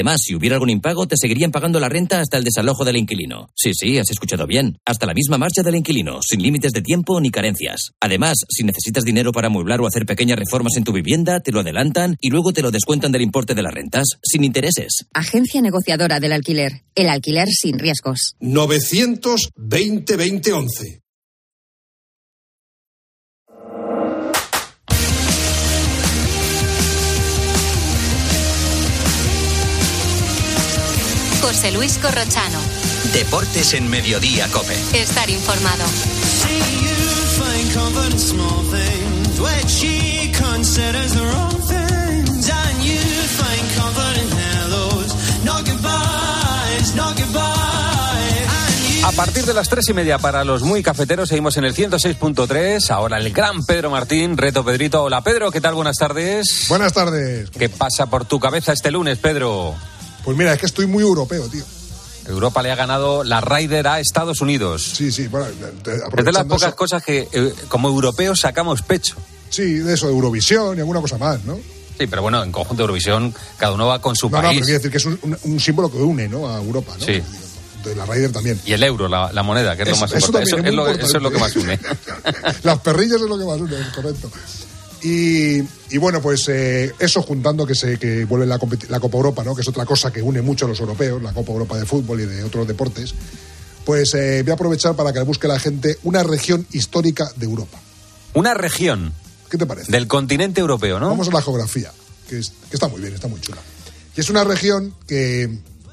Además, si hubiera algún impago, te seguirían pagando la renta hasta el desalojo del inquilino. Sí, has escuchado bien. Hasta la misma marcha del inquilino, sin límites de tiempo ni carencias. Además, si necesitas dinero para amueblar o hacer pequeñas reformas en tu vivienda, te lo adelantan y luego te lo descuentan del importe de las rentas, sin intereses. Agencia negociadora del alquiler. El alquiler sin riesgos. 920-2011. José Luis Corrochano. Deportes en Mediodía COPE. Estar informado. A partir de las 3:30 para los muy cafeteros seguimos en el 106.3. Ahora el gran Pedro Martín, Reto Pedrito. Hola Pedro, ¿qué tal? Buenas tardes. Buenas tardes. ¿Qué pasa por tu cabeza este lunes, Pedro? Pues mira, es que estoy muy europeo, tío. Europa le ha ganado la Ryder a Estados Unidos. Sí, bueno, es de las pocas cosas que como europeos sacamos pecho. Sí, de eso, de Eurovisión y alguna cosa más, ¿no? Sí, pero bueno, en conjunto de Eurovisión cada uno va con su país. No, pero quiere decir que es un símbolo que une, ¿no?, a Europa, ¿no? Sí. De la Ryder también. Y el euro, la moneda, que es lo más importante. Eso es lo que más une. Las perrillas es lo que más une, es correcto. Y bueno, pues eso juntando que vuelve la Copa Europa, ¿no?, que es otra cosa que une mucho a los europeos, la Copa Europa de fútbol y de otros deportes, pues voy a aprovechar para que le busque la gente una región histórica de Europa. ¿Una región? ¿Qué te parece? Del continente europeo, ¿no? Vamos a la geografía, que está muy bien, está muy chula. Y es una región que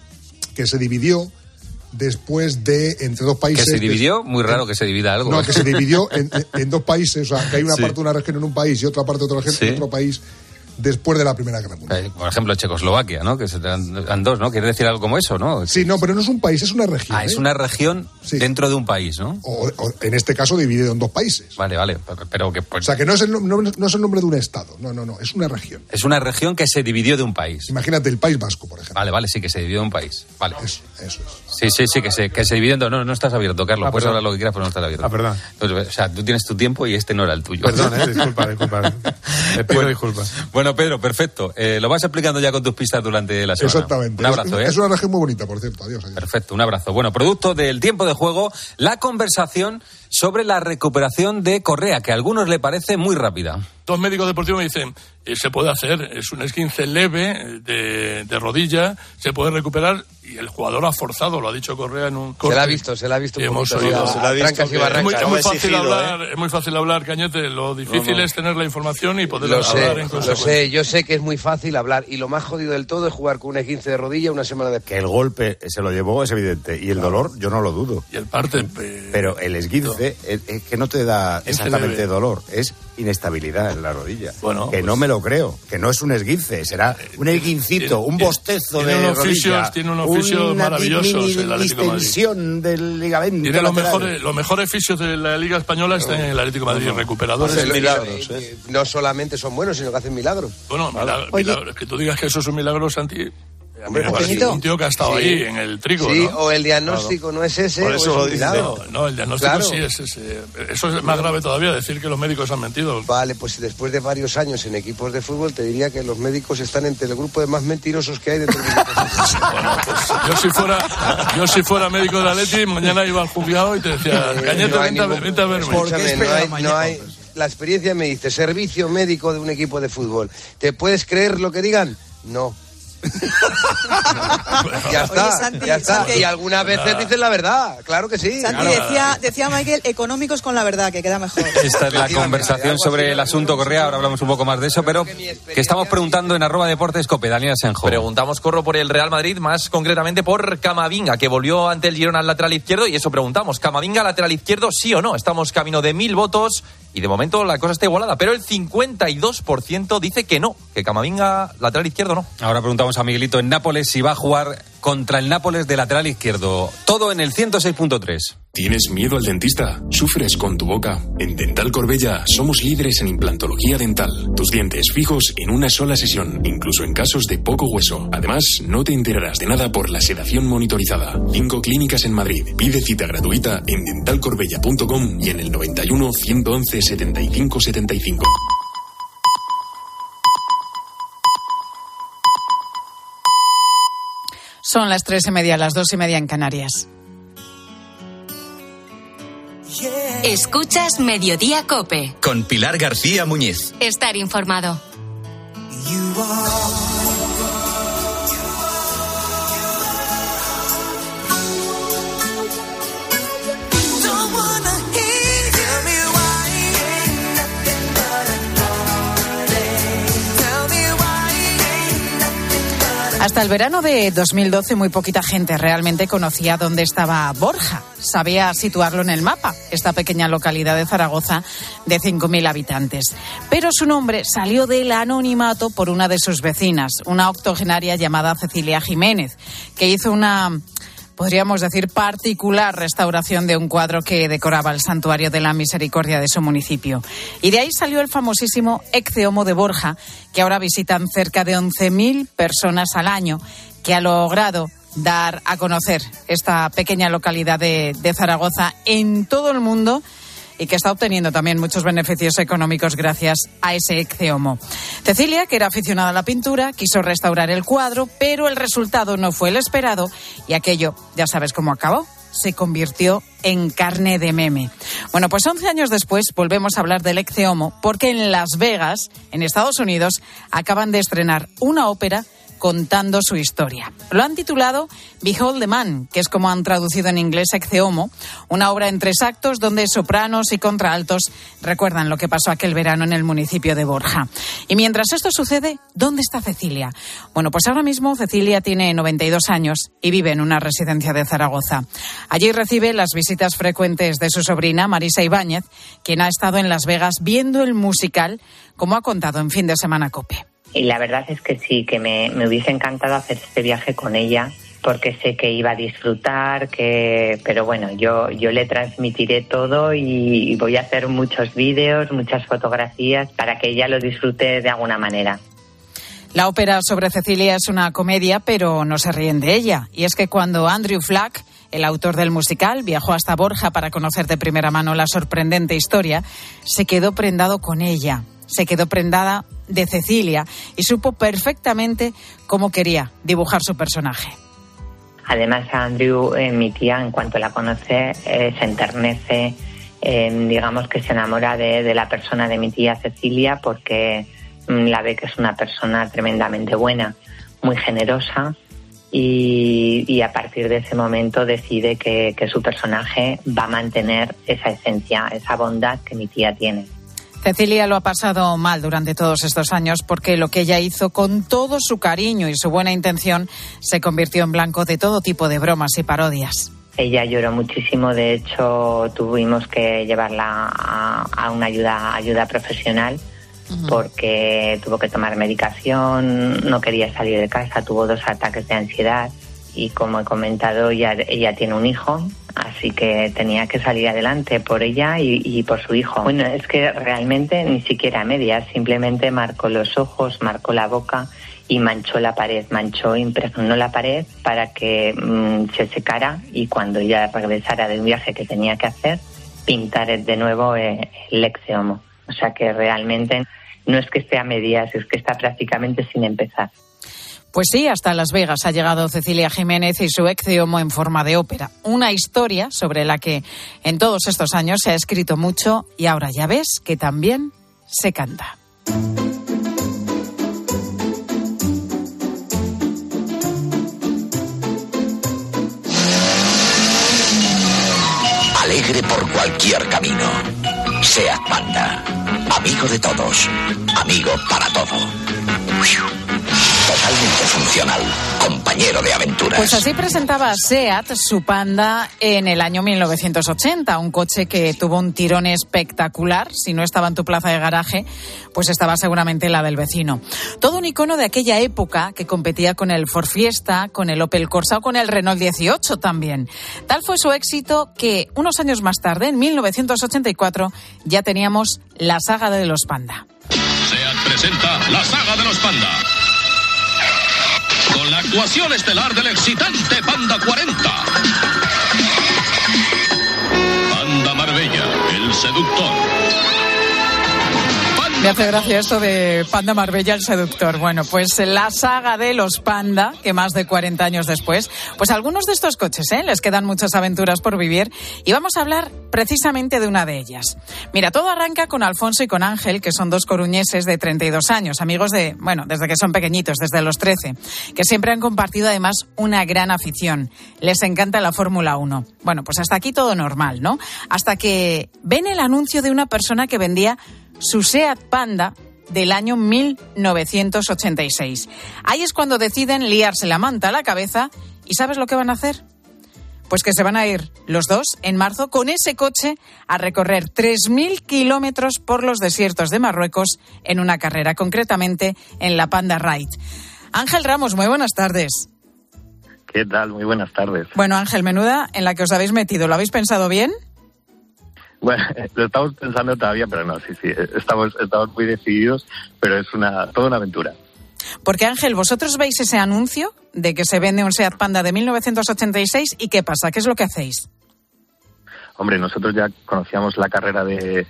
se dividió después de entre dos países. ¿Que se dividió? Muy raro que se divida algo. No, que se dividió en dos países, o sea, que hay una parte de una región en un país y otra parte de otra región en otro país después de la Primera Guerra Mundial. Por ejemplo, Checoslovaquia, ¿no? Que se dan dos, ¿no? ¿Quiere decir algo como eso, no? Sí, no, pero no es un país, es una región. Es una región dentro de un país, ¿no? O en este caso dividido en dos países. Vale, pero que... O sea, que no es el nombre de un estado, no, es una región. Es una región que se dividió de un país. Imagínate el País Vasco, por ejemplo. Vale, sí, que se dividió de un país. Vale. Eso es. Sí, que se dividió. No estás abierto, Carlos. Puedes hablar lo que quieras, pero no estás abierto. Perdón. Entonces, o sea, tú tienes tu tiempo y este no era el tuyo. Perdón, disculpa. Me pido disculpas. Bueno, Pedro, perfecto. Lo vas explicando ya con tus pistas durante la semana. Exactamente. Un abrazo, Es una región muy bonita, por cierto. Adiós. Perfecto, un abrazo. Bueno, producto del tiempo de juego, la conversación sobre la recuperación de Correa, que a algunos le parece muy rápida. Dos médicos deportivos me dicen, se puede hacer, es un esguince leve de rodilla, se puede recuperar, y el jugador ha forzado, lo ha dicho Correa en un corte. Se la ha visto. Hemos oído. Trancas y barrancas. Es muy fácil hablar, Cañete, lo difícil es tener la información y poder hablar en consecuencia. Lo sé, yo sé que es muy fácil hablar, y lo más jodido del todo es jugar con un esguince de rodilla una semana después. Que el golpe se lo llevó es evidente, y el dolor yo no lo dudo. Y el parte... Pero el esguince es que no te da exactamente dolor, es inestabilidad en la rodilla. Bueno, que no me lo creo, que no es un esguince, será un esguincito, un bostezo de rodilla. Tiene unos oficios maravillosos el Atlético de Madrid. Distensión del ligamento. Tiene los mejores fisios de la Liga Española están en el Atlético de Madrid, recuperadores. Milagros. No solamente son buenos, sino que hacen milagros. Bueno, milagros. Que tú digas que eso es un milagro, Santi... Hombre, un tío que ha estado ahí en el trigo, sí, ¿no? O el diagnóstico no es ese, por eso o es no, el diagnóstico sí es ese. Eso es más grave todavía, decir que los médicos han mentido. Vale, pues después de varios años en equipos de fútbol, te diría que los médicos están entre el grupo de más mentirosos que hay dentro del equipo de fútbol. Bueno, pues yo si fuera médico del Atleti, mañana iba al juzgado y te decía, Cañete, vente a verme. No hay, la experiencia me dice, servicio médico de un equipo de fútbol. ¿Te puedes creer lo que digan? No. Ya está, Oye, Santi, ya está. Santi. Y algunas veces dicen la verdad, claro que sí. Santi, decía Michael, económicos con la verdad, que queda mejor. Esta es la conversación sobre el asunto Correa, ahora hablamos un poco más de eso, pero que estamos preguntando en @deportescope, Daniel Asenjo. Preguntamos, Corro, por el Real Madrid, más concretamente por Camavinga, que volvió ante el Girona al lateral izquierdo, y eso preguntamos, ¿Camavinga lateral izquierdo sí o no? Estamos camino de 1000 votos y de momento la cosa está igualada, pero el 52% dice que no, que Camavinga lateral izquierdo no. Ahora preguntamos a Miguelito en Nápoles si va a jugar contra el Nápoles de lateral izquierdo. Todo en el 106.3. ¿Tienes miedo al dentista? ¿Sufres con tu boca? En Dental Corbella somos líderes en implantología dental. Tus dientes fijos en una sola sesión, incluso en casos de poco hueso. Además, no te enterarás de nada por la sedación monitorizada. 5 clínicas en Madrid. Pide cita gratuita en dentalcorbella.com y en el 91 111 75 75. Son las 3:30, las 2:30 en Canarias. Escuchas Mediodía COPE. Con Pilar García Muñiz. Estar informado. Hasta el verano de 2012 muy poquita gente realmente conocía dónde estaba Borja. Sabía situarlo en el mapa, esta pequeña localidad de Zaragoza de 5.000 habitantes. Pero su nombre salió del anonimato por una de sus vecinas, una octogenaria llamada Cecilia Jiménez, que hizo una, podríamos decir, particular restauración de un cuadro que decoraba el Santuario de la Misericordia de su municipio. Y de ahí salió el famosísimo Ecce Homo de Borja, que ahora visitan cerca de 11.000 personas al año, que ha logrado dar a conocer esta pequeña localidad de Zaragoza en todo el mundo y que está obteniendo también muchos beneficios económicos gracias a ese Ecce Homo. Cecilia, que era aficionada a la pintura, quiso restaurar el cuadro, pero el resultado no fue el esperado y aquello, ya sabes cómo acabó, se convirtió en carne de meme. Bueno, pues 11 años después volvemos a hablar del Ecce Homo porque en Las Vegas, en Estados Unidos, acaban de estrenar una ópera contando su historia. Lo han titulado Behold the Man, que es como han traducido en inglés Ecce Homo, una obra en 3 actos donde sopranos y contraltos recuerdan lo que pasó aquel verano en el municipio de Borja. Y mientras esto sucede, ¿dónde está Cecilia? Bueno, pues ahora mismo Cecilia tiene 92 años y vive en una residencia de Zaragoza. Allí recibe las visitas frecuentes de su sobrina Marisa Ibáñez, quien ha estado en Las Vegas viendo el musical, como ha contado en Fin de Semana COPE. Y la verdad es que sí, que me hubiese encantado hacer este viaje con ella, porque sé que iba a disfrutar, pero bueno, yo le transmitiré todo y voy a hacer muchos vídeos, muchas fotografías para que ella lo disfrute de alguna manera. La ópera sobre Cecilia es una comedia, pero no se ríen de ella. Y es que cuando Andrew Flack, el autor del musical, viajó hasta Borja para conocer de primera mano la sorprendente historia, se quedó prendado con ella. Se quedó prendada de Cecilia y supo perfectamente cómo quería dibujar su personaje. Además, Andrew, mi tía, en cuanto la conoce, se enternece, digamos que se enamora de la persona de mi tía Cecilia porque la ve que es una persona tremendamente buena, muy generosa y a partir de ese momento decide que su personaje va a mantener esa esencia, esa bondad que mi tía tiene. Cecilia lo ha pasado mal durante todos estos años porque lo que ella hizo con todo su cariño y su buena intención se convirtió en blanco de todo tipo de bromas y parodias. Ella lloró muchísimo, de hecho tuvimos que llevarla a una ayuda profesional porque tuvo que tomar medicación, no quería salir de casa, tuvo 2 ataques de ansiedad y como he comentado ella tiene un hijo, así que tenía que salir adelante por ella y por su hijo. Bueno, es que realmente ni siquiera a medias, simplemente marcó los ojos, marcó la boca y manchó la pared, impregnó la pared para que se secara y cuando ella regresara de un viaje que tenía que hacer, pintar de nuevo el Ecce Homo. O sea que realmente no es que esté a medias, es que está prácticamente sin empezar. Pues sí, hasta Las Vegas ha llegado Cecilia Jiménez y su Ecce Homo en forma de ópera. Una historia sobre la que en todos estos años se ha escrito mucho y ahora ya ves que también se canta. Alegre por cualquier camino. Seat Panda. Amigo de todos. Amigo para todo. Totalmente funcional, compañero de aventuras. Pues así presentaba SEAT su Panda en el año 1980, un coche que tuvo un tirón espectacular. Si no estaba en tu plaza de garaje, pues estaba seguramente en la del vecino. Todo un icono de aquella época que competía con el Ford Fiesta, con el Opel Corsa o con el Renault 18 también. Tal fue su éxito que unos años más tarde, en 1984, ya teníamos la saga de los Panda. SEAT presenta la saga de los Panda. Con la actuación estelar del excitante Panda 40. Panda Marbella, el seductor. Panda Me hace gracia esto de Panda Marbella, el seductor. Bueno, pues la saga de los Panda, que más de 40 años después, pues algunos de estos coches, les quedan muchas aventuras por vivir y vamos a hablar precisamente de una de ellas. Mira, todo arranca con Alfonso y con Ángel, que son dos coruñeses de 32 años, amigos desde que son pequeñitos, desde los 13, que siempre han compartido además una gran afición. Les encanta la Fórmula 1. Bueno, pues hasta aquí todo normal, ¿no? Hasta que ven el anuncio de una persona que vendía su Seat Panda del año 1986. Ahí es cuando deciden liarse la manta a la cabeza y ¿sabes lo que van a hacer? Pues que se van a ir los dos en marzo con ese coche a recorrer 3.000 kilómetros por los desiertos de Marruecos en una carrera, concretamente en la Panda Ride. Ángel Ramos, muy buenas tardes. ¿Qué tal? Muy buenas tardes. Bueno, Ángel, menuda en la que os habéis metido. ¿Lo habéis pensado bien? Bueno, lo estamos pensando todavía, pero no, sí, estamos muy decididos, pero es toda una aventura. Porque, Ángel, vosotros veis ese anuncio de que se vende un Seat Panda de 1986 y ¿qué pasa? ¿Qué es lo que hacéis? Hombre, nosotros ya conocíamos la carrera desde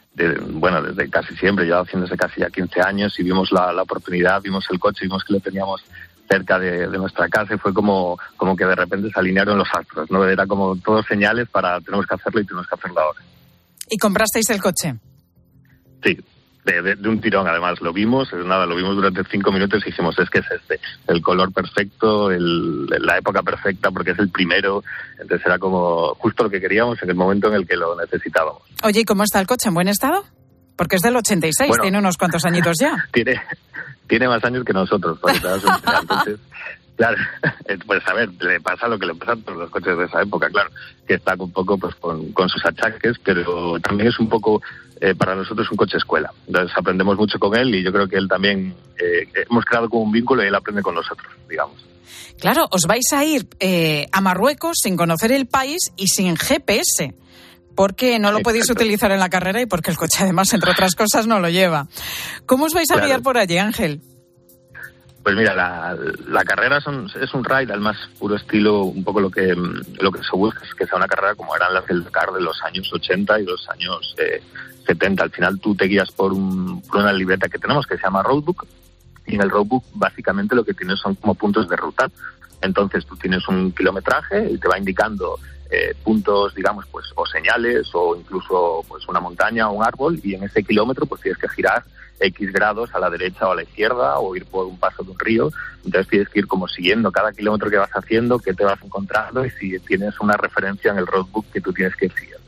casi siempre, ya haciéndose casi ya 15 años y vimos la oportunidad, vimos el coche, vimos que lo teníamos cerca de nuestra casa y fue como que de repente se alinearon los astros, ¿no? Era como todos señales para tenemos que hacerlo y tenemos que hacerlo ahora. ¿Y comprasteis el coche? Sí, de un tirón además. Lo vimos durante 5 minutos y dijimos, es que es el color perfecto, la época perfecta porque es el primero. Entonces era como justo lo que queríamos en el momento en el que lo necesitábamos. Oye, ¿y cómo está el coche? ¿En buen estado? Porque es del 86, bueno, tiene unos cuantos añitos ya. Tiene más años que nosotros, para que te hagas una idea. Entonces, claro, pues a ver, le pasa lo que le pasa a todos los coches de esa época, claro, que está un poco pues con sus achaques, pero también es un poco, para nosotros, un coche escuela. Entonces aprendemos mucho con él y yo creo que él también, hemos creado como un vínculo y él aprende con nosotros, digamos. Claro, os vais a ir a Marruecos sin conocer el país y sin GPS, porque no lo podéis utilizar en la carrera y porque el coche además, entre otras cosas, no lo lleva. ¿Cómo os vais a guiar por allí, Ángel? Pues mira, la carrera es un ride al más puro estilo, un poco lo que se busca es que sea una carrera como eran las del Dakar de los años 80 y los años 70. Al final tú te guías por una libreta que tenemos que se llama Roadbook y en el Roadbook básicamente lo que tienes son como puntos de ruta. Entonces tú tienes un kilometraje y te va indicando puntos, digamos, pues o señales o incluso pues una montaña o un árbol y en ese kilómetro pues tienes que girar X grados a la derecha o a la izquierda o ir por un paso de un río. Entonces tienes que ir como siguiendo cada kilómetro que vas haciendo, qué te vas encontrando y si tienes una referencia en el roadbook que tú tienes que ir siguiendo.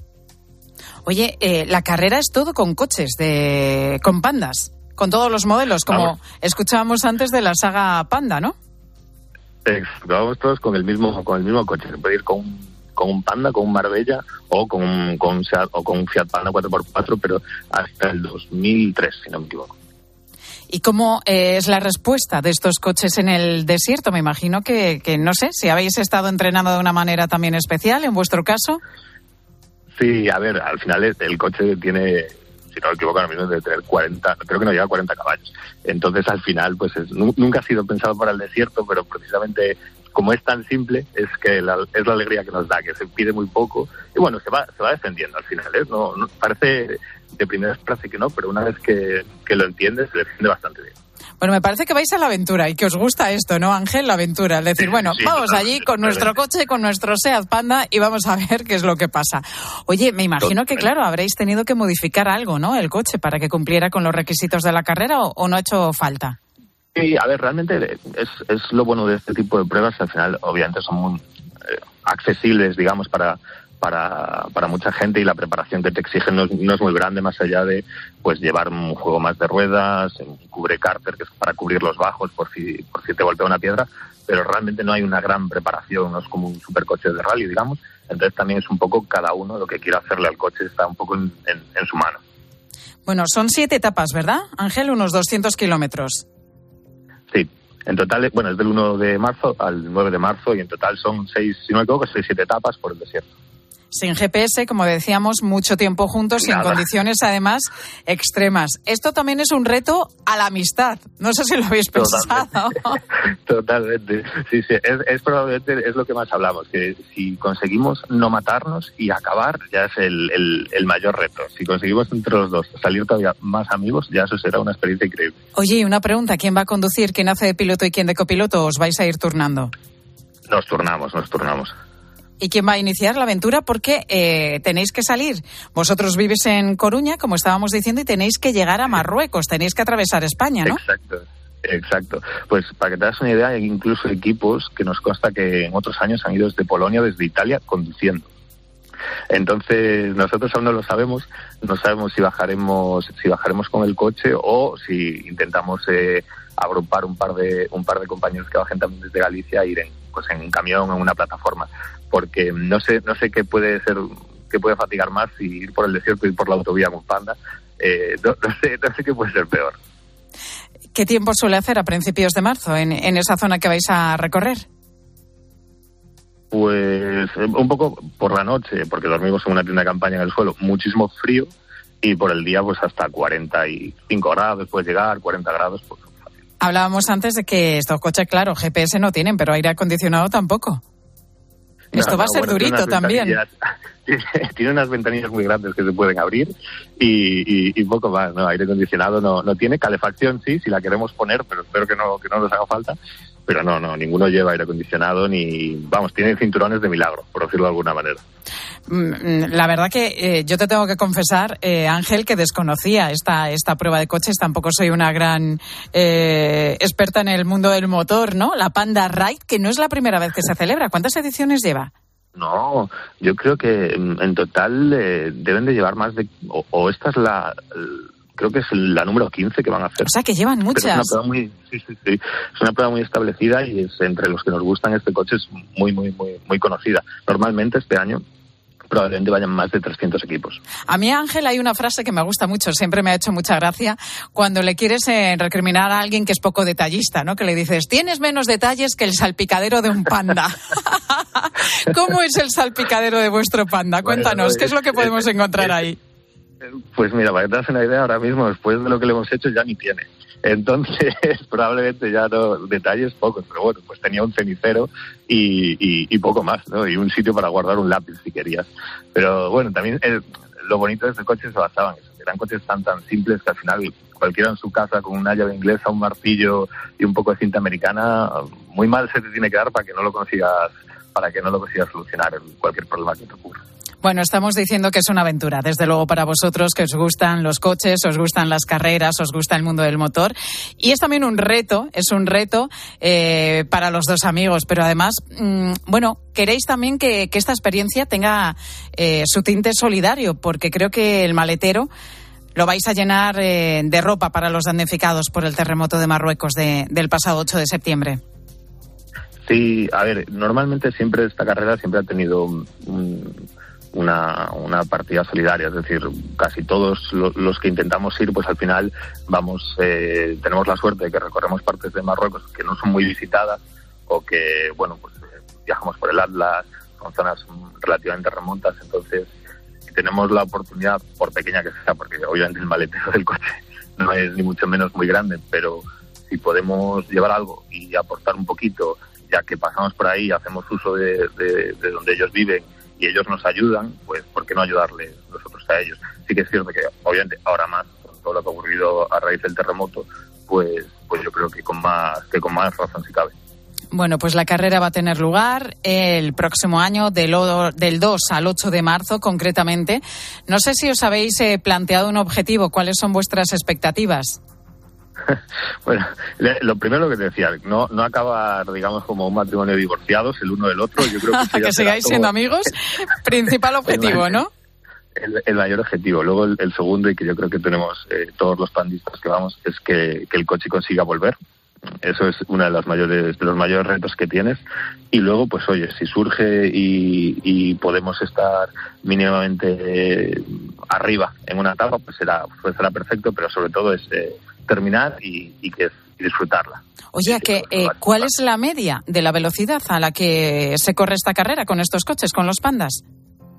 Oye, la carrera es todo con coches, con pandas, con todos los modelos, como escuchábamos antes de la saga Panda, ¿no? Vamos todos con el mismo coche. Se puede ir con un Panda, con un Marbella o con un Fiat Panda 4x4, pero hasta el 2003, si no me equivoco. ¿Y cómo es la respuesta de estos coches en el desierto? Me imagino que no sé, si habéis estado entrenando de una manera también especial, en vuestro caso. Sí, a ver, al final el coche tiene, si no me equivoco, ahora mismo debe tener 40, creo que no llega a 40 caballos. Entonces, al final, pues nunca ha sido pensado para el desierto, pero precisamente como es tan simple, es la alegría que nos da, que se pide muy poco. Y bueno, se va defendiendo al final, ¿eh? No, parece de primera frase que no, pero una vez que lo entiendes, se defiende bastante bien. Bueno, me parece que vais a la aventura y que os gusta esto, ¿no, Ángel? La aventura. Es decir, vamos allí con nuestro coche, con nuestro Seat Panda y vamos a ver qué es lo que pasa. Oye, me imagino que, claro, habréis tenido que modificar algo, ¿no? El coche para que cumpliera con los requisitos de la carrera o no ha hecho falta. Sí, a ver, realmente es lo bueno de este tipo de pruebas, que al final obviamente son muy accesibles, digamos, para mucha gente y la preparación que te exigen no es muy grande, más allá de pues llevar un juego más de ruedas, un cubre cárter que es para cubrir los bajos por si te golpea una piedra, pero realmente no hay una gran preparación, no es como un supercoche de rally, digamos. Entonces también es un poco cada uno lo que quiera hacerle al coche, está un poco en su mano. Bueno, son 7 etapas, ¿verdad, Ángel? Unos 200 kilómetros. Sí, en total, es del 1 de marzo al 9 de marzo y en total son 6, si no me equivoco, 6-7 etapas por el desierto. sin GPS, como decíamos, mucho tiempo juntos y en condiciones además extremas. Esto también es un reto a la amistad. No sé si lo habéis pensado. Totalmente. Sí, es probablemente es lo que más hablamos, que si conseguimos no matarnos y acabar, ya es el mayor reto. Si conseguimos entre los dos salir todavía más amigos, ya eso será una experiencia increíble. Oye, una pregunta, ¿quién va a conducir? ¿Quién hace de piloto y quién de copiloto? ¿Os vais a ir turnando? Nos turnamos. ¿Y quién va a iniciar la aventura? Porque tenéis que salir. Vosotros vivís en Coruña, como estábamos diciendo, y tenéis que llegar a Marruecos, tenéis que atravesar España, ¿no? Exacto. Pues para que te hagas una idea, hay incluso equipos que nos consta que en otros años han ido desde Polonia, desde Italia, conduciendo. Entonces nosotros aún no lo sabemos, no sabemos si bajaremos con el coche o si intentamos agrupar un par de compañeros que bajen también desde Galicia e ir en un camión o en una plataforma, porque no sé qué puede fatigar más, si ir por el desierto o ir por la autovía con Panda. No sé qué puede ser peor. ¿Qué tiempo suele hacer a principios de marzo en esa zona que vais a recorrer? Pues un poco por la noche, porque dormimos en una tienda de campaña en el suelo, muchísimo frío, y por el día pues hasta 45 grados puede llegar, 40 grados. Pues. Hablábamos antes de que estos coches, claro, GPS no tienen, pero aire acondicionado tampoco. Esto va a ser durito también. Tiene unas ventanillas muy grandes que se pueden abrir y poco más, ¿no? Aire acondicionado no tiene, calefacción sí, si la queremos poner, pero espero que no nos haga falta. Pero no, ninguno lleva aire acondicionado tiene cinturones de milagro, por decirlo de alguna manera. La verdad que yo te tengo que confesar, Ángel, que desconocía esta prueba de coches. Tampoco soy una gran experta en el mundo del motor, ¿no? La Panda Ride, que no es la primera vez que se celebra. ¿Cuántas ediciones lleva? No, yo creo que en total deben de llevar más de... O esta es creo que es la número 15 que van a hacer. O sea, que llevan muchas. Pero es una prueba es una prueba muy establecida y es entre los que nos gustan este coche es muy conocida. Normalmente este año probablemente vayan más de 300 equipos. A mí, Ángel, hay una frase que me gusta mucho, siempre me ha hecho mucha gracia, cuando le quieres recriminar a alguien que es poco detallista, ¿no? Que le dices, tienes menos detalles que el salpicadero de un Panda. ¿Cómo es el salpicadero de vuestro Panda? Cuéntanos, ¿qué es lo que podemos encontrar ahí? Pues mira, para que te hagas una idea, ahora mismo, después de lo que le hemos hecho, ya ni tiene. Entonces, probablemente ya no, detalles pocos, pero bueno, pues tenía un cenicero y poco más, ¿no? Y un sitio para guardar un lápiz, si querías. Pero bueno, también lo bonito de este coche se basaba en eso. Eran coches tan simples que al final cualquiera en su casa con una llave inglesa, un martillo y un poco de cinta americana, muy mal se te tiene que dar para que no lo consigas solucionar cualquier problema que te ocurra. Bueno, estamos diciendo que es una aventura, desde luego para vosotros que os gustan los coches, os gustan las carreras, os gusta el mundo del motor. Y es también un reto para los dos amigos, pero además, queréis también que esta experiencia tenga su tinte solidario, porque creo que el maletero lo vais a llenar de ropa para los damnificados por el terremoto de Marruecos del pasado 8 de septiembre. Sí, a ver, normalmente esta carrera siempre ha tenido una partida solidaria, es decir, casi todos los que intentamos ir, pues al final tenemos la suerte de que recorremos partes de Marruecos que no son muy visitadas o que, viajamos por el Atlas, son zonas relativamente remotas, entonces tenemos la oportunidad, por pequeña que sea, porque obviamente el maletero del coche no es ni mucho menos muy grande, pero si podemos llevar algo y aportar un poquito, ya que pasamos por ahí, hacemos uso de donde ellos viven y ellos nos ayudan, pues ¿por qué no ayudarles nosotros a ellos? Sí que es cierto que obviamente ahora más, con todo lo que ha ocurrido a raíz del terremoto, pues yo creo que con más razón si cabe. Bueno, pues la carrera va a tener lugar el próximo año, del 2 al 8 de marzo concretamente. No sé si os habéis planteado un objetivo, ¿cuáles son vuestras expectativas? Bueno, lo primero que te decía, no acabar, digamos, como un matrimonio de divorciados, el uno del otro. Yo creo que sigáis siendo amigos, principal objetivo, ¿no? El mayor objetivo. Luego el segundo, y que yo creo que tenemos todos los pandistas que vamos, es que el coche consiga volver. Eso es uno de los mayores retos que tienes. Y luego, pues oye, si surge y podemos estar mínimamente arriba en una etapa, pues será perfecto, pero sobre todo es terminar y disfrutarla. Oye, ¿cuál es la media de la velocidad a la que se corre esta carrera con estos coches, con los Pandas?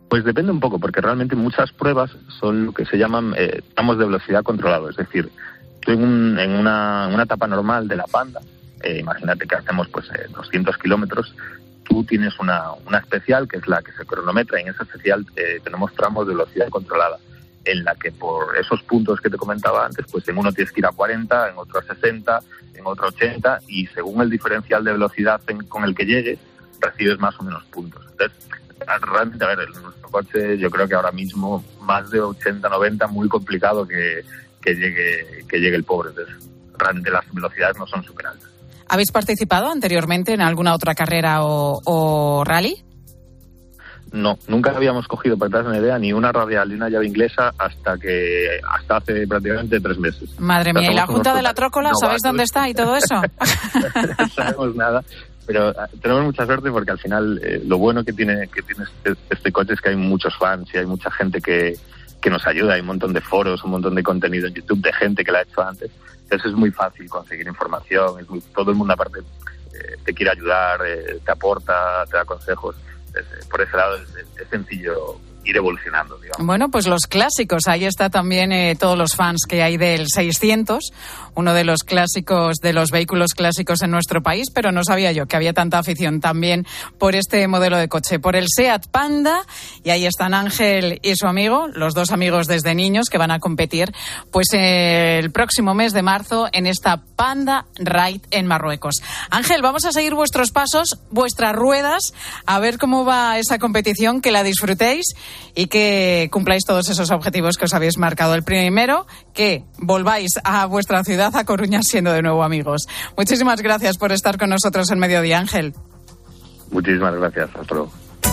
Pues depende un poco, porque realmente muchas pruebas son lo que se llaman tramos de velocidad controlado. Es decir, tú en una etapa normal de la Panda, imagínate que hacemos 200 kilómetros, tú tienes una especial que es la que se cronometra, y en esa especial tenemos tramos de velocidad controlada, en la que por esos puntos que te comentaba antes, pues en uno tienes que ir a 40, en otro a 60, en otro a 80, y según el diferencial de velocidad con el que llegues, recibes más o menos puntos. Entonces, realmente, a ver, en nuestro coche yo creo que ahora mismo más de 80, 90, muy complicado que llegue el pobre. Entonces, realmente las velocidades no son súper altas. ¿Habéis participado anteriormente en alguna otra carrera o rally? No, nunca habíamos cogido, para que te hagas una idea, ni una radial ni una llave inglesa hasta hace prácticamente 3 meses. Madre mía, ¿y la Junta de la Trócola? ¿Sabéis dónde está y todo eso? No sabemos nada, pero tenemos mucha suerte porque al final lo bueno que tiene este coche es que hay muchos fans y hay mucha gente que nos ayuda. Hay un montón de foros, un montón de contenido en YouTube de gente que la ha hecho antes. Entonces es muy fácil conseguir información, todo el mundo aparte te quiere ayudar, te aporta, te da consejos. Por ese lado es sencillo ir evolucionando, digamos. Bueno, pues los clásicos, ahí está también todos los fans que hay del 600, uno de los clásicos, de los vehículos clásicos en nuestro país, pero no sabía yo que había tanta afición también por este modelo de coche, por el Seat Panda, y ahí están Ángel y su amigo, los dos amigos desde niños que van a competir pues el próximo mes de marzo en esta Panda Ride en Marruecos. Ángel, vamos a seguir vuestros pasos, vuestras ruedas, a ver cómo va esa competición, que la disfrutéis y que cumpláis todos esos objetivos que os habéis marcado. El primero, que volváis a vuestra ciudad, a Coruña, siendo de nuevo amigos. Muchísimas gracias por estar con nosotros en Mediodía, Ángel. Muchísimas gracias. Hasta luego.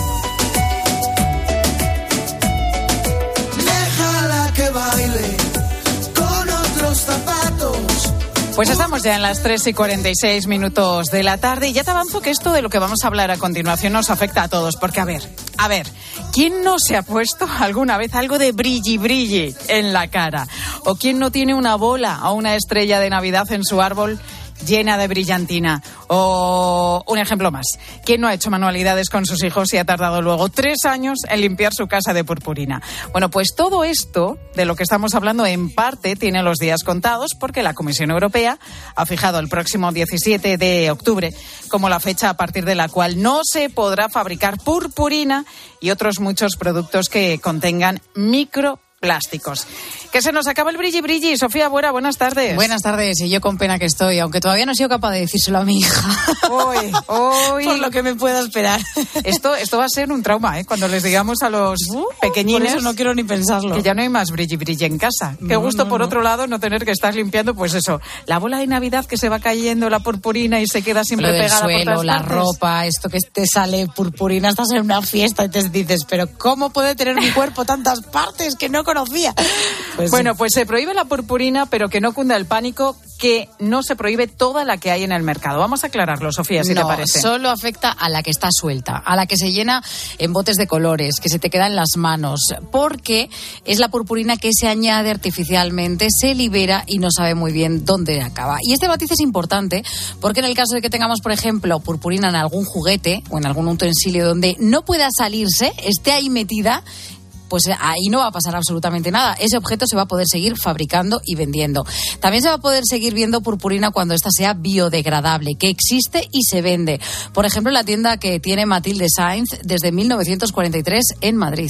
Déjala que baile con otros zapatos. Pues estamos ya en las 3:46 de la tarde y ya te avanzo que esto de lo que vamos a hablar a continuación nos afecta a todos, porque a ver, ¿quién no se ha puesto alguna vez algo de brilli en la cara? ¿O quién no tiene una bola o una estrella de Navidad en su árbol llena de brillantina? O un ejemplo más, ¿quién no ha hecho manualidades con sus hijos y ha tardado luego 3 años en limpiar su casa de purpurina? Bueno, pues todo esto de lo que estamos hablando en parte tiene los días contados, porque la Comisión Europea ha fijado el próximo 17 de octubre como la fecha a partir de la cual no se podrá fabricar purpurina y otros muchos productos que contengan microplásticos. Que se nos acaba el brilli. Sofía Buera, buenas tardes. Buenas tardes, y yo con pena que estoy, aunque todavía no he sido capaz de decírselo a mi hija. Hoy. Por lo que me pueda esperar. Esto va a ser un trauma, cuando les digamos a los pequeñines. Por eso no quiero ni pensarlo. Que ya no hay más brilli en casa. Qué gusto, por otro lado, no tener que estar limpiando, pues eso, la bola de Navidad que se va cayendo, la purpurina y se queda siempre pegada suelo, por todas la partes. Ropa, esto que te sale purpurina, estás en una fiesta y te dices, pero ¿cómo puede tener mi cuerpo tantas partes que no conocía? Pues se prohíbe la purpurina, pero que no cunda el pánico, que no se prohíbe toda la que hay en el mercado. Vamos a aclararlo, Sofía, si te parece. Solo afecta a la que está suelta, a la que se llena en botes de colores, que se te queda en las manos, porque es la purpurina que se añade artificialmente, se libera y no sabe muy bien dónde acaba. Y este matiz es importante, porque en el caso de que tengamos, por ejemplo, purpurina en algún juguete o en algún utensilio donde no pueda salirse, esté ahí metida, pues ahí no va a pasar absolutamente nada. Ese objeto se va a poder seguir fabricando y vendiendo. También se va a poder seguir viendo purpurina cuando ésta sea biodegradable, que existe y se vende. Por ejemplo, en la tienda que tiene Matilde Sainz desde 1943 en Madrid.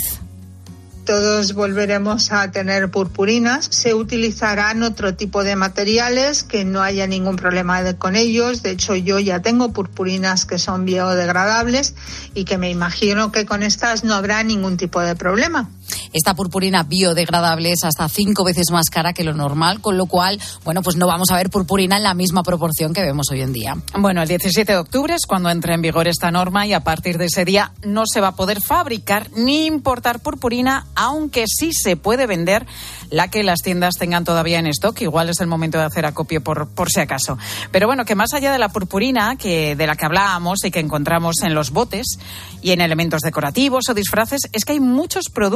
Todos volveremos a tener purpurinas. Se utilizarán otro tipo de materiales, que no haya ningún problema con ellos. De hecho, yo ya tengo purpurinas que son biodegradables y que me imagino que con estas no habrá ningún tipo de problema. Esta purpurina biodegradable es hasta 5 veces más cara que lo normal, con lo cual, bueno, pues no vamos a ver purpurina en la misma proporción que vemos hoy en día. Bueno, el 17 de octubre es cuando entra en vigor esta norma y a partir de ese día no se va a poder fabricar ni importar purpurina, aunque sí se puede vender la que las tiendas tengan todavía en stock. Igual es el momento de hacer acopio por si acaso. Pero bueno, que más allá de la purpurina, de la que hablábamos y que encontramos en los botes y en elementos decorativos o disfraces, es que hay muchos productos que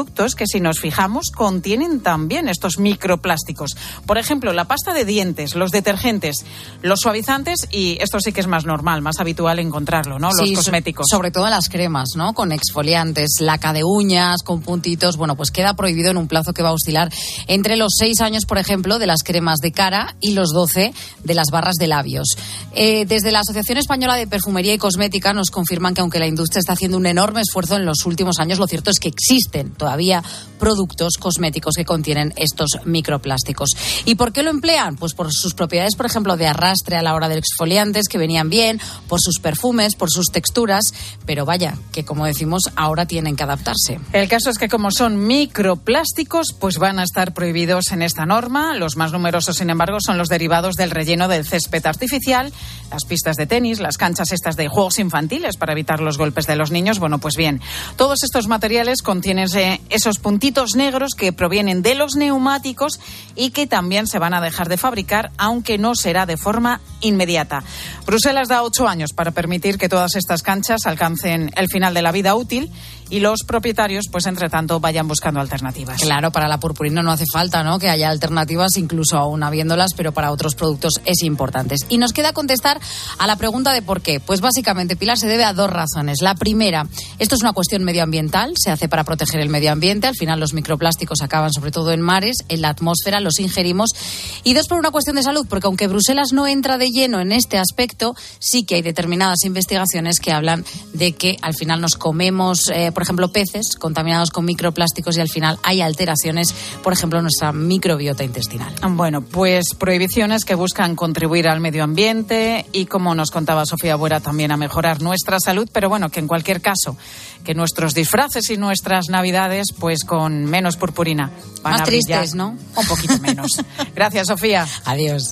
si nos fijamos, contienen también estos microplásticos. Por ejemplo, la pasta de dientes, los detergentes, los suavizantes, y esto sí que es más normal, más habitual encontrarlo, ¿no? Los cosméticos. Sobre todo las cremas, ¿no? Con exfoliantes, laca de uñas, con puntitos. Bueno, pues queda prohibido en un plazo que va a oscilar entre los 6 años, por ejemplo, de las cremas de cara y los 12 de las barras de labios. Desde la Asociación Española de Perfumería y Cosmética nos confirman que aunque la industria está haciendo un enorme esfuerzo en los últimos años, lo cierto es que existen todavía productos cosméticos que contienen estos microplásticos. ¿Y por qué lo emplean? Pues por sus propiedades, por ejemplo, de arrastre a la hora de exfoliantes, que venían bien, por sus perfumes, por sus texturas, pero vaya, que como decimos, ahora tienen que adaptarse. El caso es que como son microplásticos, pues van a estar prohibidos en esta norma. Los más numerosos, sin embargo, son los derivados del relleno del césped artificial, las pistas de tenis, las canchas estas de juegos infantiles para evitar los golpes de los niños. Bueno, pues bien, todos estos materiales contienen esos puntitos negros que provienen de los neumáticos y que también se van a dejar de fabricar, aunque no será de forma inmediata. Bruselas da 8 años para permitir que todas estas canchas alcancen el final de la vida útil y los propietarios, pues entre tanto, vayan buscando alternativas. Claro, para la purpurina no hace falta, ¿no?, que haya alternativas, incluso aún habiéndolas, pero para otros productos es importante. Y nos queda contestar a la pregunta de por qué. Pues básicamente, Pilar, se debe a 2 razones. La primera, esto es una cuestión medioambiental, se hace para proteger el medio ambiente. Al final los microplásticos acaban sobre todo en mares, en la atmósfera, los ingerimos. Y 2, por una cuestión de salud, porque aunque Bruselas no entra de lleno en este aspecto, sí que hay determinadas investigaciones que hablan de que al final nos comemos, por ejemplo, peces contaminados con microplásticos y al final hay alteraciones, por ejemplo, en nuestra microbiota intestinal. Bueno, pues prohibiciones que buscan contribuir al medio ambiente y, como nos contaba Sofía Buera, también a mejorar nuestra salud, pero bueno, que en cualquier caso, que nuestros disfraces y nuestras navidades, pues con menos purpurina van más a brillar. Tristes, ¿no? Un poquito menos. Gracias, Sofía. Adiós.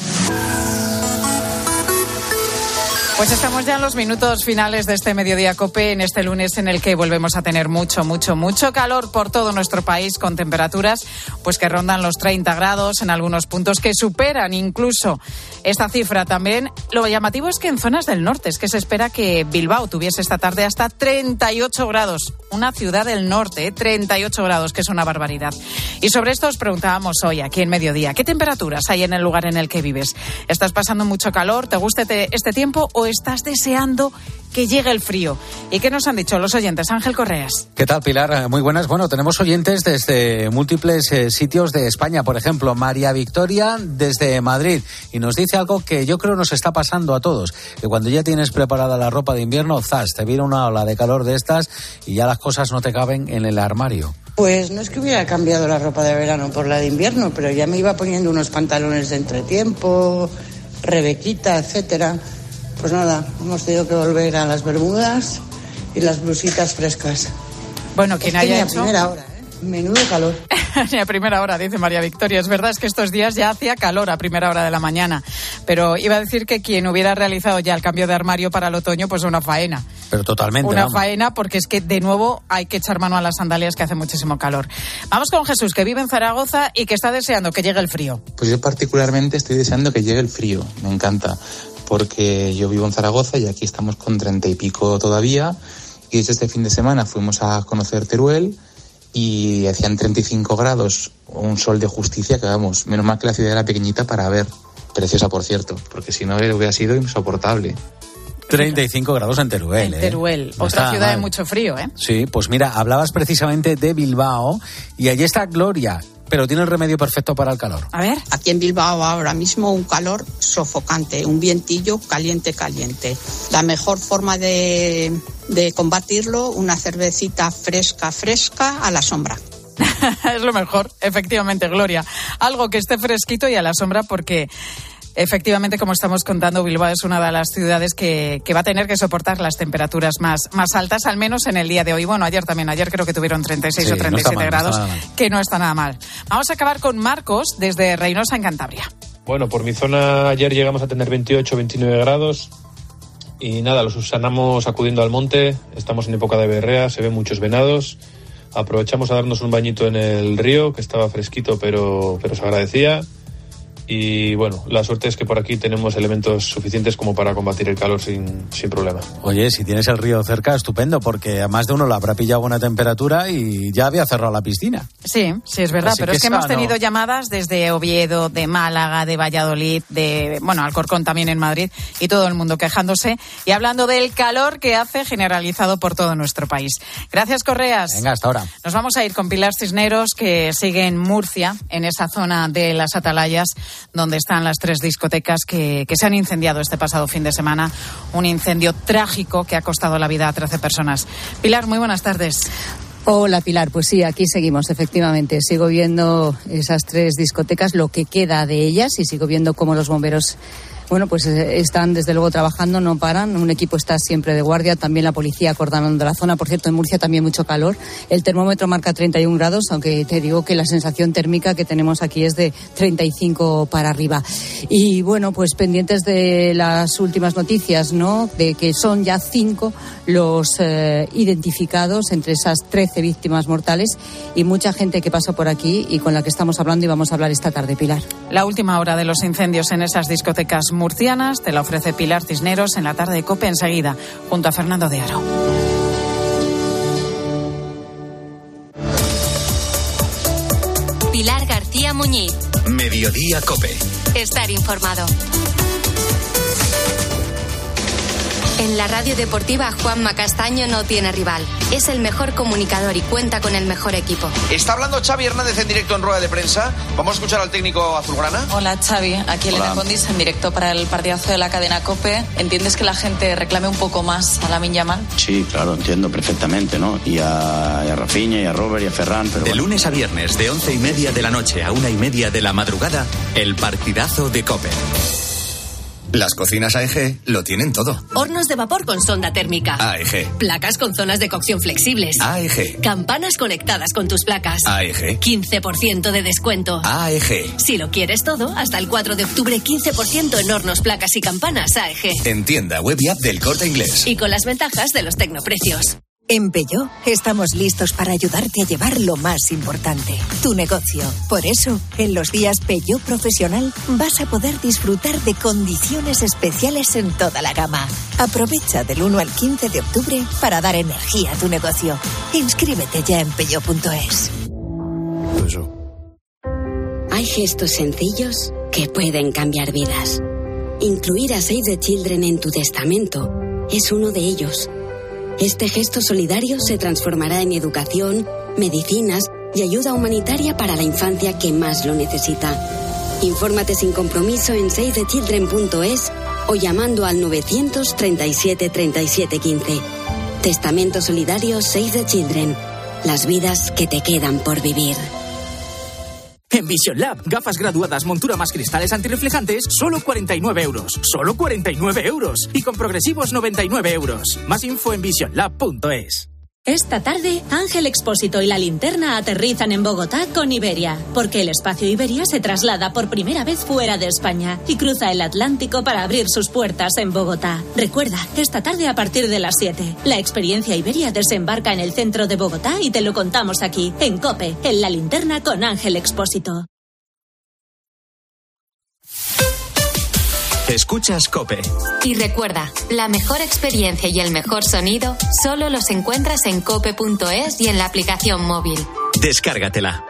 Pues estamos ya en los minutos finales de este Mediodía COPE, en este lunes en el que volvemos a tener mucho calor por todo nuestro país, con temperaturas pues que rondan los 30 grados en algunos puntos, que superan incluso esta cifra también. Lo llamativo es que en zonas del norte, es que se espera que Bilbao tuviese esta tarde hasta 38 grados. Una ciudad del norte, 38 grados, que es una barbaridad. Y sobre esto os preguntábamos hoy, aquí en Mediodía, ¿qué temperaturas hay en el lugar en el que vives? ¿Estás pasando mucho calor? ¿Te gusta este tiempo o estás deseando que llegue el frío? ¿Y qué nos han dicho los oyentes? Ángel Correas. ¿Qué tal, Pilar? Muy buenas. Bueno, tenemos oyentes desde múltiples sitios de España. Por ejemplo, María Victoria desde Madrid. Y nos dice algo que yo creo nos está pasando a todos. Que cuando ya tienes preparada la ropa de invierno, te viene una ola de calor de estas y ya las cosas no te caben en el armario. Pues no es que hubiera cambiado la ropa de verano por la de invierno, pero ya me iba poniendo unos pantalones de entretiempo, rebequita, etcétera. Pues nada, hemos tenido que volver a las bermudas y las blusitas frescas. Bueno, quien haya hecho... a primera hora, menudo calor. Ni a primera hora, dice María Victoria. Es verdad, es que estos días ya hacía calor a primera hora de la mañana. Pero iba a decir que quien hubiera realizado ya el cambio de armario para el otoño, pues una faena. Pero totalmente. Una faena, porque es que de nuevo hay que echar mano a las sandalias, que hace muchísimo calor. Vamos con Jesús, que vive en Zaragoza y que está deseando que llegue el frío. Pues yo particularmente estoy deseando que llegue el frío. Me encanta. Porque yo vivo en Zaragoza y aquí estamos con 30 y pico todavía. Y este fin de semana fuimos a conocer Teruel y hacían 35 grados, un sol de justicia que, vamos, menos mal que la ciudad era pequeñita para ver. Preciosa, por cierto, porque si no hubiera sido insoportable. 35 grados en Teruel. En Teruel, otra ciudad de mucho frío, ¿eh? Sí, pues mira, hablabas precisamente de Bilbao y allí está Gloria, pero tiene el remedio perfecto para el calor. A ver. Aquí en Bilbao ahora mismo un calor sofocante, un vientillo caliente. La mejor forma de combatirlo, una cervecita fresca a la sombra. Es lo mejor, efectivamente, Gloria. Algo que esté fresquito y a la sombra, porque... efectivamente, como estamos contando, Bilbao es una de las ciudades que va a tener que soportar las temperaturas más altas, al menos en el día de hoy. Bueno, ayer creo que tuvieron 36 o 37 grados, que no está nada mal. Vamos a acabar con Marcos, desde Reynosa, en Cantabria. Bueno, por mi zona ayer llegamos a tener 28 o 29 grados y nada, los subsanamos acudiendo al monte. Estamos en época de berrea, se ven muchos venados. Aprovechamos a darnos un bañito en el río, que estaba fresquito, pero se agradecía. Y bueno, la suerte es que por aquí tenemos elementos suficientes como para combatir el calor sin problema. Oye, si tienes el río cerca, estupendo, porque a más de uno le habrá pillado buena temperatura y ya había cerrado la piscina. Sí, es verdad, así pero es que hemos tenido llamadas desde Oviedo, de Málaga, de Valladolid, de Alcorcón también en Madrid, y todo el mundo quejándose y hablando del calor que hace generalizado por todo nuestro país. Gracias, Correas. Venga, hasta ahora. Nos vamos a ir con Pilar Cisneros, que sigue en Murcia, en esa zona de las Atalayas, donde están las 3 discotecas que se han incendiado este pasado fin de semana. Un incendio trágico que ha costado la vida a 13 personas. Pilar, muy buenas tardes. Hola, Pilar. Pues sí, aquí seguimos, efectivamente. Sigo viendo esas 3 discotecas, lo que queda de ellas, y sigo viendo cómo los bomberos están desde luego trabajando, no paran. Un equipo está siempre de guardia, también la policía acordonando la zona. Por cierto, en Murcia también mucho calor. El termómetro marca 31 grados, aunque te digo que la sensación térmica que tenemos aquí es de 35 para arriba. Y bueno, pues pendientes de las últimas noticias, ¿no? De que son ya 5 los identificados entre esas 13 víctimas mortales y mucha gente que pasa por aquí y con la que estamos hablando y vamos a hablar esta tarde, Pilar. La última hora de los incendios en esas discotecas murcianas te la ofrece Pilar Cisneros en la tarde de COPE enseguida, junto a Fernando de Aro. Pilar García Muñiz. Mediodía COPE. Estar informado. En la radio deportiva, Juanma Castaño no tiene rival. Es el mejor comunicador y cuenta con el mejor equipo. Está hablando Xavi Hernández en directo en rueda de prensa. Vamos a escuchar al técnico azulgrana. Hola, Xavi. Aquí Elena Condis en directo para el partidazo de la cadena COPE. ¿Entiendes que la gente reclame un poco más a Lamine Yamal? Sí, claro, entiendo perfectamente, ¿no? Y a Rafinha, y a Robert, y a Ferran. Pero de lunes a viernes, de 11:30 de la noche a 1:30 de la madrugada, el partidazo de COPE. Las cocinas AEG lo tienen todo. Hornos de vapor con sonda térmica. AEG. Placas con zonas de cocción flexibles. AEG. Campanas conectadas con tus placas. AEG. 15% de descuento. AEG. Si lo quieres todo, hasta el 4 de octubre 15% en hornos, placas y campanas AEG. En tienda web y app del Corte Inglés. Y con las ventajas de los tecnoprecios. En Peugeot estamos listos para ayudarte a llevar lo más importante, tu negocio. Por eso, en los días Peugeot Profesional vas a poder disfrutar de condiciones especiales en toda la gama. Aprovecha del 1 al 15 de octubre para dar energía a tu negocio. Inscríbete ya en peugeot.es. Hay gestos sencillos que pueden cambiar vidas. Incluir a Save the Children en tu testamento es uno de ellos. Este gesto solidario se transformará en educación, medicinas y ayuda humanitaria para la infancia que más lo necesita. Infórmate sin compromiso en savethechildren.es o llamando al 937 37 15. Testamento solidario Save the Children. Las vidas que te quedan por vivir. En Vision Lab, gafas graduadas, montura más cristales antirreflejantes, solo 49 euros. ¡Solo 49 euros! Y con progresivos 99 euros. Más info en visionlab.es. Esta tarde, Ángel Expósito y La Linterna aterrizan en Bogotá con Iberia, porque el espacio Iberia se traslada por primera vez fuera de España y cruza el Atlántico para abrir sus puertas en Bogotá. Recuerda, esta tarde a partir de las 7, la experiencia Iberia desembarca en el centro de Bogotá y te lo contamos aquí, en COPE, en La Linterna con Ángel Expósito. Escuchas COPE. Y recuerda, la mejor experiencia y el mejor sonido solo los encuentras en cope.es y en la aplicación móvil. Descárgatela.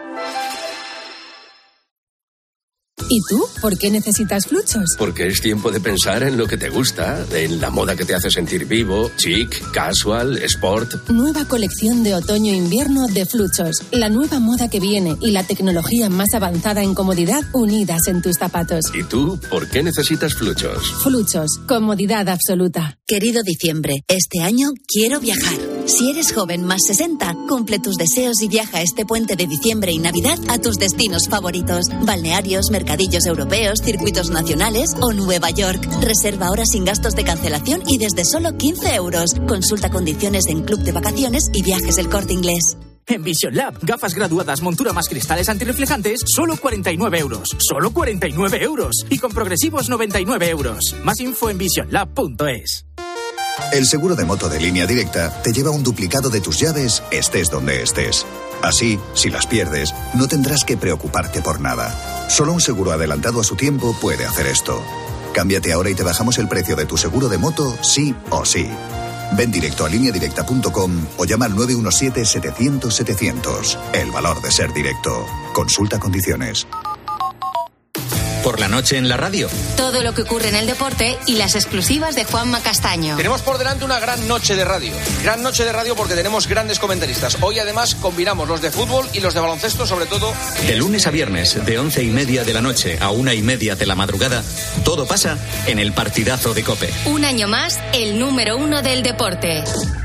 ¿Y tú? ¿Por qué necesitas Fluchos? Porque es tiempo de pensar en lo que te gusta, en la moda que te hace sentir vivo, chic, casual, sport. Nueva colección de otoño-invierno de Fluchos. La nueva moda que viene y la tecnología más avanzada en comodidad unidas en tus zapatos. ¿Y tú? ¿Por qué necesitas Fluchos? Fluchos. Comodidad absoluta. Querido diciembre, este año quiero viajar. Si eres joven más 60, cumple tus deseos y viaja este puente de diciembre y Navidad a tus destinos favoritos. Balnearios, mercadillos europeos, circuitos nacionales o Nueva York. Reserva ahora sin gastos de cancelación y desde solo 15 euros. Consulta condiciones en Club de Vacaciones y Viajes del Corte Inglés. En Vision Lab, gafas graduadas, montura más cristales antirreflejantes, solo 49 euros. ¡Solo 49 euros! Y con progresivos 99 euros. Más info en visionlab.es. El seguro de moto de Línea Directa te lleva un duplicado de tus llaves, estés donde estés. Así, si las pierdes, no tendrás que preocuparte por nada. Solo un seguro adelantado a su tiempo puede hacer esto. Cámbiate ahora y te bajamos el precio de tu seguro de moto, sí o sí. Ven directo a lineadirecta.com o llama al 917-700-700. El valor de ser directo. Consulta condiciones. Por la noche en la radio. Todo lo que ocurre en el deporte y las exclusivas de Juanma Castaño. Tenemos por delante una gran noche de radio. Gran noche de radio porque tenemos grandes comentaristas. Hoy además combinamos los de fútbol y los de baloncesto, sobre todo. De lunes a viernes, de 11:30 de la noche a 1:30 de la madrugada, todo pasa en el partidazo de COPE. Un año más, el número 1 del deporte.